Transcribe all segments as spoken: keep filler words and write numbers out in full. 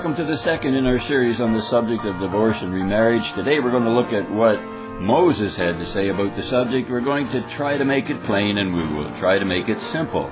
welcome to the second in our series on the subject of divorce and remarriage. Today we're going to look at what Moses had to say about the subject. We're going to try to make it plain, and we will try to make it simple.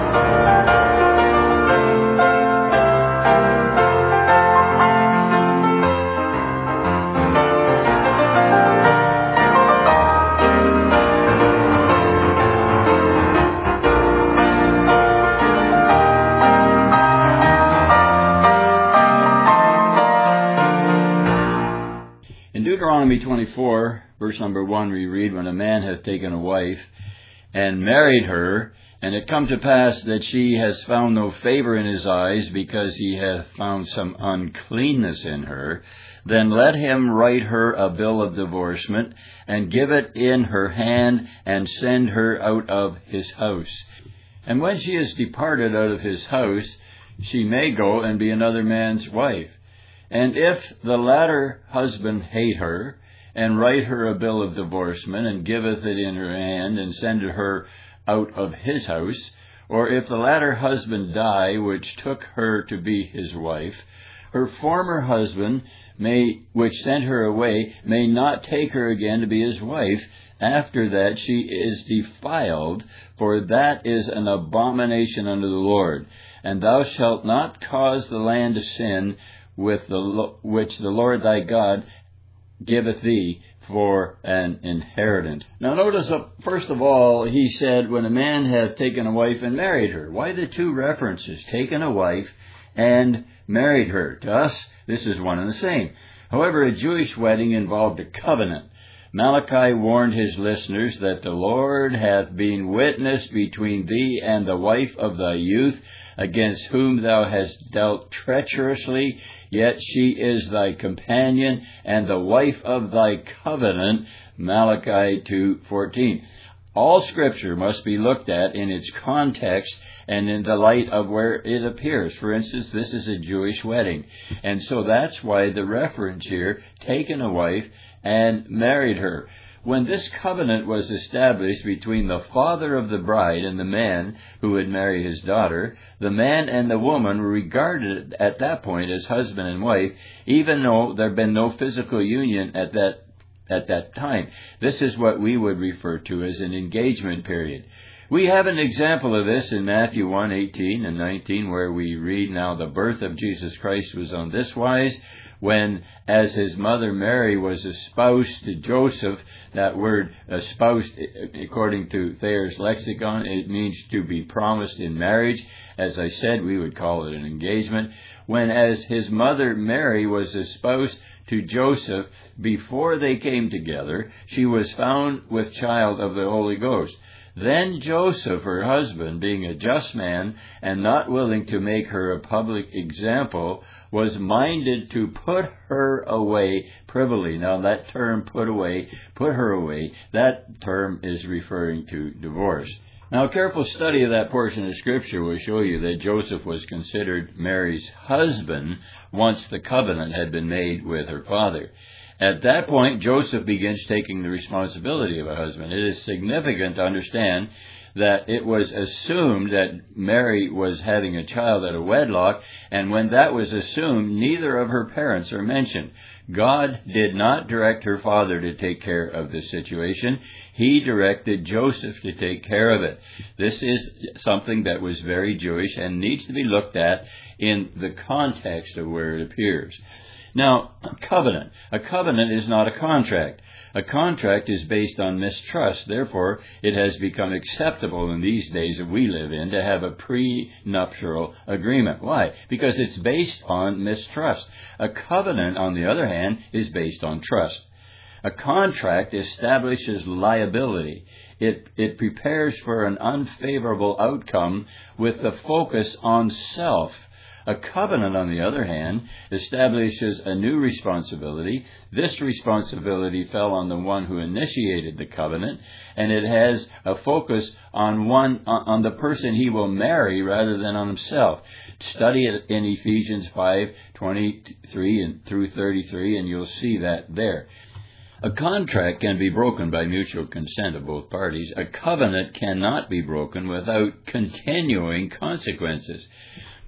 Deuteronomy twenty-four, verse number one, we read, "When a man hath taken a wife, and married her, and it come to pass that she has found no favor in his eyes, because he hath found some uncleanness in her, then let him write her a bill of divorcement, and give it in her hand, and send her out of his house. And when she is departed out of his house, she may go and be another man's wife. And if the latter husband hate her, and write her a bill of divorcement, and giveth it in her hand, and send her out of his house, or if the latter husband die, which took her to be his wife, her former husband, may which sent her away, may not take her again to be his wife, after that she is defiled, for that is an abomination unto the Lord. And thou shalt not cause the land to sin, with the which the Lord thy God giveth thee for an inheritance." Now notice, uh, first of all, he said, when a man hath taken a wife and married her. Why the two references, taken a wife and married her? To us, this is one and the same. However, a Jewish wedding involved a covenant. Malachi warned his listeners that the Lord hath been witness between thee and the wife of thy youth, against whom thou hast dealt treacherously, yet she is thy companion and the wife of thy covenant. Malachi two fourteen. All Scripture must be looked at in its context and in the light of where it appears. For instance, this is a Jewish wedding, and so that's why the reference here, taken a wife and married her. When this covenant was established between the father of the bride and the man who would marry his daughter, the man and the woman were regarded at that point as husband and wife, even though there had been no physical union at that at that time. This is what we would refer to as an engagement period. We have an example of this in Matthew one, eighteen and nineteen, where we read, "Now the birth of Jesus Christ was on this wise, when, as his mother Mary was espoused to Joseph," that word espoused, according to Thayer's lexicon, it means to be promised in marriage. As I said, we would call it an engagement. "When, as his mother Mary was espoused to Joseph, before they came together, she was found with child of the Holy Ghost. Then Joseph, her husband, being a just man, and not willing to make her a public example, was minded to put her away privily." Now that term, put away, put her away, that term is referring to divorce. Now a careful study of that portion of Scripture will show you that Joseph was considered Mary's husband once the covenant had been made with her father. At that point, Joseph begins taking the responsibility of a husband. It is significant to understand that it was assumed that Mary was having a child out of wedlock, and when that was assumed, neither of her parents are mentioned. God did not direct her father to take care of this situation. He directed Joseph to take care of it. This is something that was very Jewish and needs to be looked at in the context of where it appears. Now, a covenant. A covenant is not a contract. A contract is based on mistrust. Therefore, it has become acceptable in these days that we live in to have a prenuptial agreement. Why? Because it's based on mistrust. A covenant, on the other hand, is based on trust. A contract establishes liability. It, it prepares for an unfavorable outcome with the focus on self. A covenant, on the other hand, establishes a new responsibility. This responsibility fell on the one who initiated the covenant, and it has a focus on one on the person he will marry rather than on himself. Study it in Ephesians five twenty-three and through thirty-three, and you'll see that there. A contract can be broken by mutual consent of both parties. A covenant cannot be broken without continuing consequences.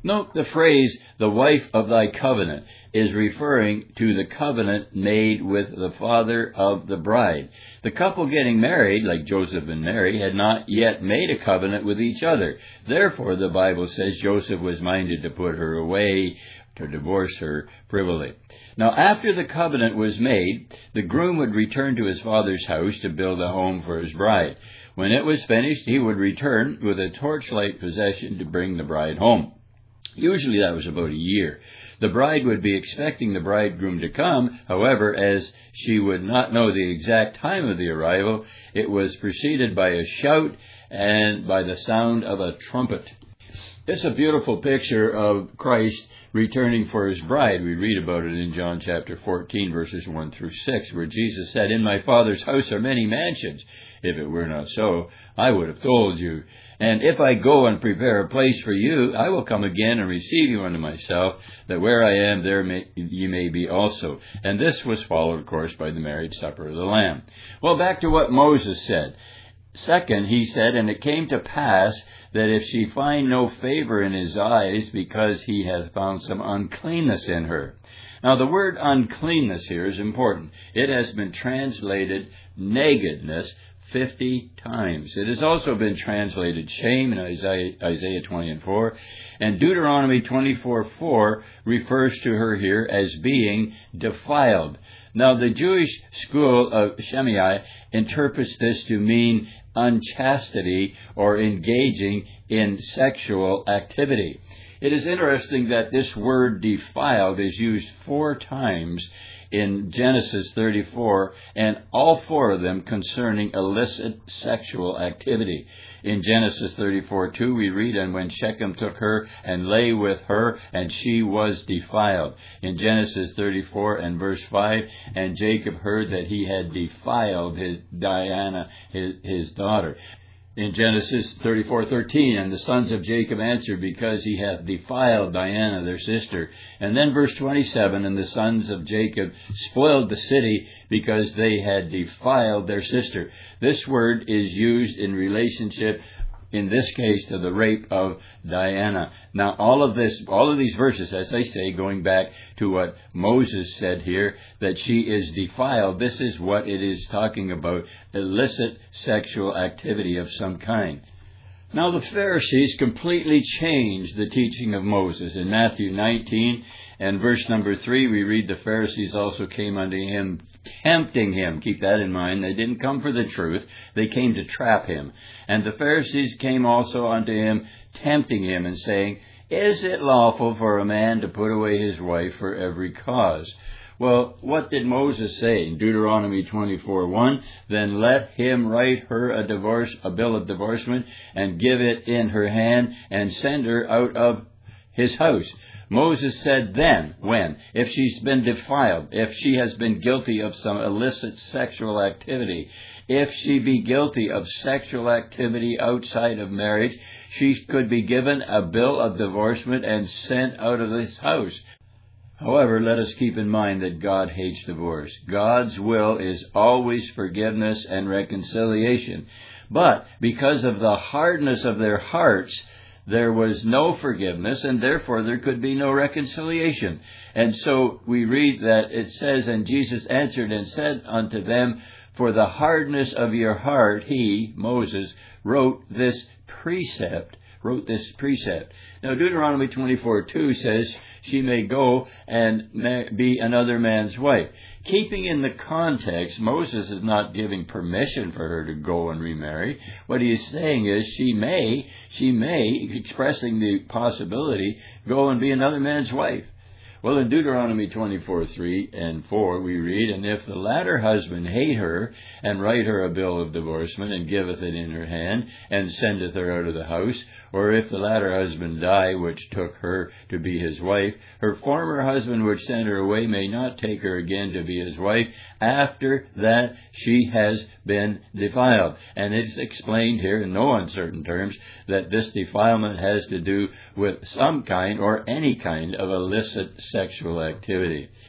Note the phrase, the wife of thy covenant, is referring to the covenant made with the father of the bride. The couple getting married, like Joseph and Mary, had not yet made a covenant with each other. Therefore, the Bible says Joseph was minded to put her away, to divorce her privily. Now, after the covenant was made, the groom would return to his father's house to build a home for his bride. When it was finished, he would return with a torchlight procession to bring the bride home. Usually that was about a year. The bride would be expecting the bridegroom to come. However, as she would not know the exact time of the arrival, it was preceded by a shout and by the sound of a trumpet. It's a beautiful picture of Christ returning for his bride. We read about it in John chapter fourteen, verses one through six, where Jesus said, "In my Father's house are many mansions. If it were not so, I would have told you. And if I go and prepare a place for you, I will come again and receive you unto myself, that where I am, there may, ye may be also." And this was followed, of course, by the marriage supper of the Lamb. Well, back to what Moses said. Second, he said, "And it came to pass that if she find no favor in his eyes, because he hath found some uncleanness in her." Now, the word uncleanness here is important. It has been translated nakedness fifty times. It has also been translated shame in Isaiah, Isaiah twenty and four, and Deuteronomy twenty-four four refers to her here as being defiled. Now, the Jewish school of Shammai interprets this to mean unchastity or engaging in sexual activity. It is interesting that this word defiled is used four times in Genesis thirty-four, and all four of them concerning illicit sexual activity. In Genesis thirty-four two, we read, "And when Shechem took her and lay with her, and she was defiled." In Genesis thirty-four and verse five, "And Jacob heard that he had defiled his Dinah, his, his daughter." In Genesis thirty-four thirteen, "And the sons of Jacob answered, Because he hath defiled Dinah their sister." And then verse twenty-seven, "And the sons of Jacob spoiled the city, because they had defiled their sister." This word is used in relationship, in this case, to the rape of Dinah. Now, all of this, all of these verses, as I say, going back to what Moses said here, that she is defiled, this is what it is talking about, illicit sexual activity of some kind. Now, the Pharisees completely changed the teaching of Moses. In Matthew nineteen and verse number three, we read, "The Pharisees also came unto him, tempting him." Keep that in mind. They didn't come for the truth. They came to trap him. "And the Pharisees came also unto him, tempting him, and saying, Is it lawful for a man to put away his wife for every cause?" Well, what did Moses say in Deuteronomy twenty-four one? "Then let him write her a divorce, a bill of divorcement, and give it in her hand, and send her out of his house." Moses said then, when? If she's been defiled, if she has been guilty of some illicit sexual activity, if she be guilty of sexual activity outside of marriage, she could be given a bill of divorcement and sent out of this house. However, let us keep in mind that God hates divorce. God's will is always forgiveness and reconciliation. But because of the hardness of their hearts, there was no forgiveness, and therefore there could be no reconciliation. And so we read that it says, "And Jesus answered and said unto them, For the hardness of your heart, he," Moses, "wrote this precept." wrote this precept. Now, Deuteronomy twenty-four two says she may go and be another man's wife. Keeping in the context, Moses is not giving permission for her to go and remarry. What he is saying is she may, she may, expressing the possibility, go and be another man's wife. Well, in Deuteronomy twenty-four three and four, we read, "And if the latter husband hate her, and write her a bill of divorcement, and giveth it in her hand, and sendeth her out of the house, or if the latter husband die, which took her to be his wife, her former husband which sent her away may not take her again to be his wife, after that she has been defiled." And it's explained here in no uncertain terms that this defilement has to do with some kind or any kind of illicit sexual activity.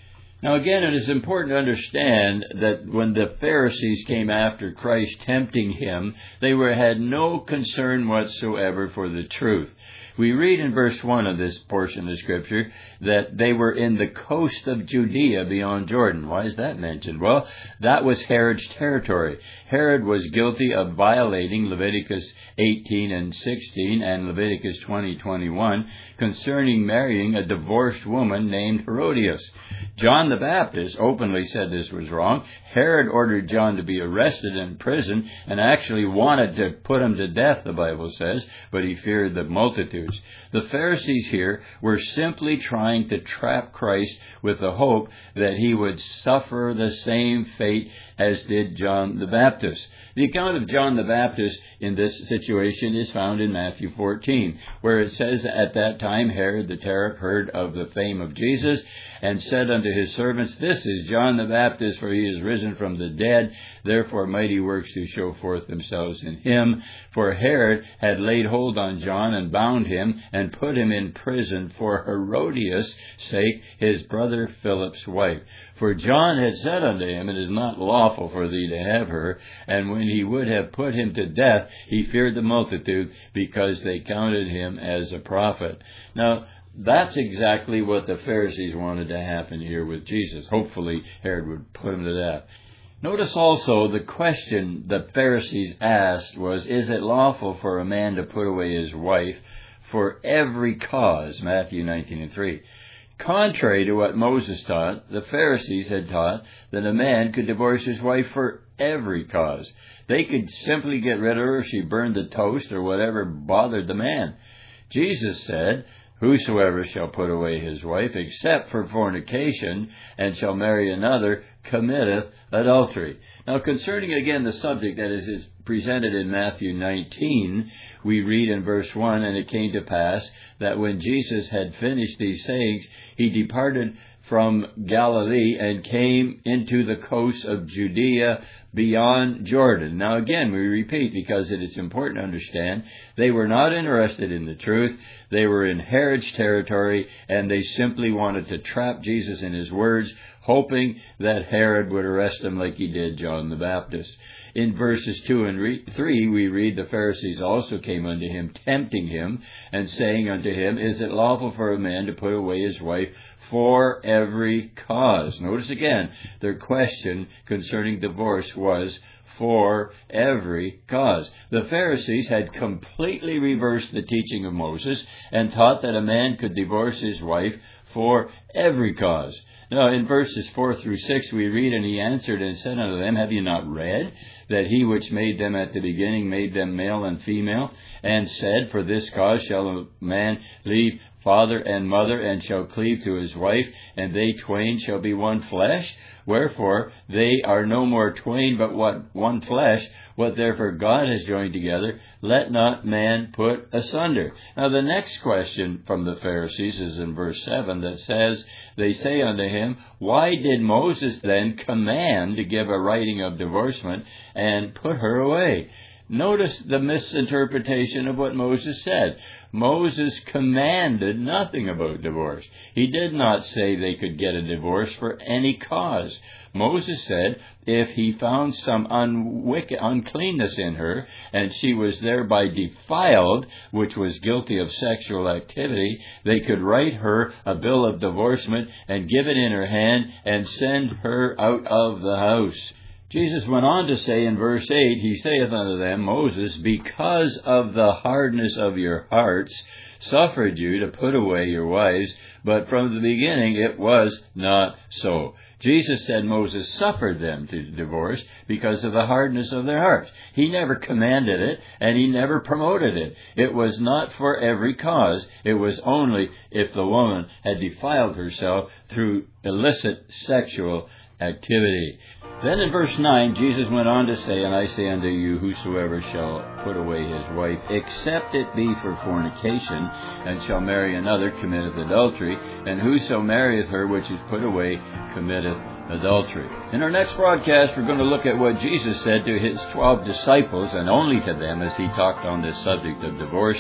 Now again, it is important to understand that when the Pharisees came after Christ, tempting him, they were had no concern whatsoever for the truth. We read in verse one of this portion of Scripture that they were in the coast of Judea beyond Jordan. Why is that mentioned? Well, that was Herod's territory. Herod was guilty of violating Leviticus eighteen and sixteen and Leviticus twenty, twenty-one concerning marrying a divorced woman named Herodias. John the Baptist openly said this was wrong. Herod ordered John to be arrested and imprisoned and actually wanted to put him to death, the Bible says, but he feared the multitudes. The Pharisees here were simply trying to trap Christ with the hope that he would suffer the same fate as did John the Baptist. The account of John the Baptist in this situation is found in Matthew fourteen, where it says, "At that time Herod the Tetrarch heard of the fame of Jesus, and said unto his servants, This is John the Baptist, for he is risen from the dead. Therefore mighty works do show forth themselves in him. For Herod had laid hold on John, and bound him, and put him in prison for Herodias' sake, his brother Philip's wife. For John had said unto him, It is not lawful for thee to have her. And when he would have put him to death, he feared the multitude, because they counted him as a prophet." Now, that's exactly what the Pharisees wanted to happen here with Jesus. Hopefully, Herod would put him to death. Notice also the question the Pharisees asked was, is it lawful for a man to put away his wife for every cause? Matthew nineteen and three. Contrary to what Moses taught, the Pharisees had taught that a man could divorce his wife for every cause. They could simply get rid of her if she burned the toast or whatever bothered the man. Jesus said, "Whosoever shall put away his wife, except for fornication, and shall marry another, committeth adultery." Now, concerning again the subject that is, is presented in Matthew nineteen, we read in verse one, "And it came to pass that when Jesus had finished these sayings, he departed from Galilee and came into the coast of Judea beyond Jordan." Now again, we repeat, because it is important to understand, they were not interested in the truth. They were in Herod's territory, and they simply wanted to trap Jesus in his words, hoping that Herod would arrest him like he did John the Baptist. In verses two and re- three, we read, "The Pharisees also came unto him, tempting him, and saying unto him, Is it lawful for a man to put away his wife for every cause?" Notice again, their question concerning divorce was for every cause. The Pharisees had completely reversed the teaching of Moses and taught that a man could divorce his wife for every cause. Now, in verses four through six, we read, "And he answered and said unto them, Have ye not read that he which made them at the beginning made them male and female, and said, For this cause shall a man leave father and mother, and shall cleave to his wife, and they twain shall be one flesh? Wherefore they are no more twain, but what one flesh. What therefore God has joined together, let not man put asunder." Now the next question from the Pharisees is in verse seven, that says, "They say unto him, Why did Moses then command to give a writing of divorcement and put her away?" Notice the misinterpretation of what Moses said. Moses commanded nothing about divorce. He did not say they could get a divorce for any cause. Moses said if he found some unwick- uncleanness in her, and she was thereby defiled, which was guilty of sexual activity, they could write her a bill of divorcement and give it in her hand and send her out of the house. Jesus went on to say in verse eight, "He saith unto them, Moses, because of the hardness of your hearts, suffered you to put away your wives, but from the beginning it was not so." Jesus said Moses suffered them to divorce because of the hardness of their hearts. He never commanded it, and he never promoted it. It was not for every cause. It was only if the woman had defiled herself through illicit sexual activity. Then in verse nine, Jesus went on to say, "And I say unto you, whosoever shall put away his wife, except it be for fornication, and shall marry another, committeth adultery. And whoso marrieth her which is put away, committeth adultery." In our next broadcast, we're going to look at what Jesus said to his twelve disciples, and only to them, as he talked on this subject of divorce.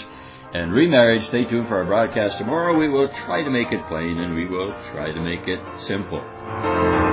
And remarriage, stay tuned for our broadcast tomorrow. We will try to make it plain and we will try to make it simple.